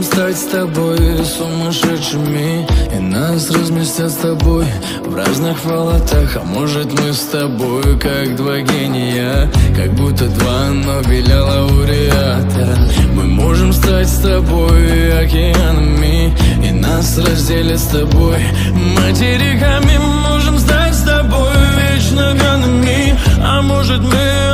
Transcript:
стать с тобой сумасшедшими, и нас разместят с тобой в разных палатах. А может мы с тобой как два гения, как будто два Нобеля лауреата. Мы можем стать с тобой океанами, и нас разделят с тобой материками. Мы можем стать с тобой вечно пьяными, а может мы